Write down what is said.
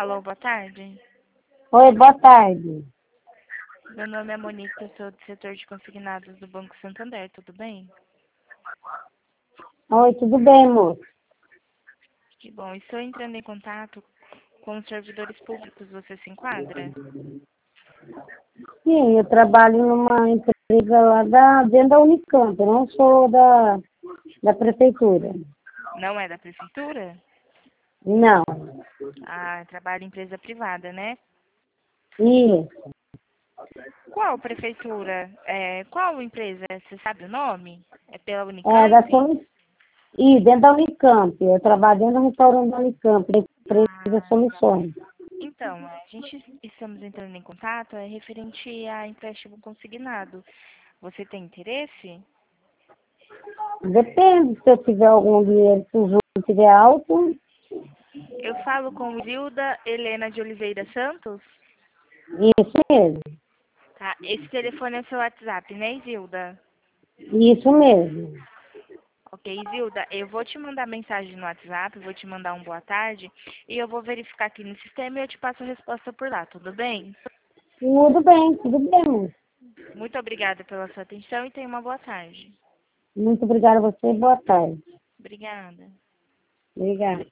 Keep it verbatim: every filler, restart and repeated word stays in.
Alô, boa tarde. Oi, boa tarde. Meu nome é Monique, eu sou do setor de consignados do Banco Santander, tudo bem? Oi, tudo bem, moço? Que bom, estou entrando em contato com os servidores públicos, você se enquadra? Sim, eu trabalho numa empresa lá da, dentro da Unicamp, eu não sou da, da prefeitura. Não é da prefeitura? Não. Ah, trabalho em empresa privada, né? Isso. Qual prefeitura? É, qual empresa? Você sabe o nome? É pela É da Unicamp? Soli... E dentro da Unicamp, eu trabalho dentro do restaurante da Unicamp, da empresa Ah, Soluções. então, a gente estamos entrando em contato é referente a empréstimo consignado. Você tem interesse? Depende, se eu tiver algum dinheiro, se o juro estiver alto, Eu falo com Zilda Helena de Oliveira Santos. isso mesmo. Tá, esse telefone é seu WhatsApp, né, Zilda? Isso mesmo. Ok, Zilda, eu vou te mandar mensagem no WhatsApp, vou te mandar um boa tarde e eu vou verificar aqui no sistema e eu te passo a resposta por lá, tudo bem? Tudo bem, tudo bem, moço. Muito obrigada pela sua atenção e tenha uma boa tarde. Muito obrigada a você e boa tarde. Obrigada. Obrigada.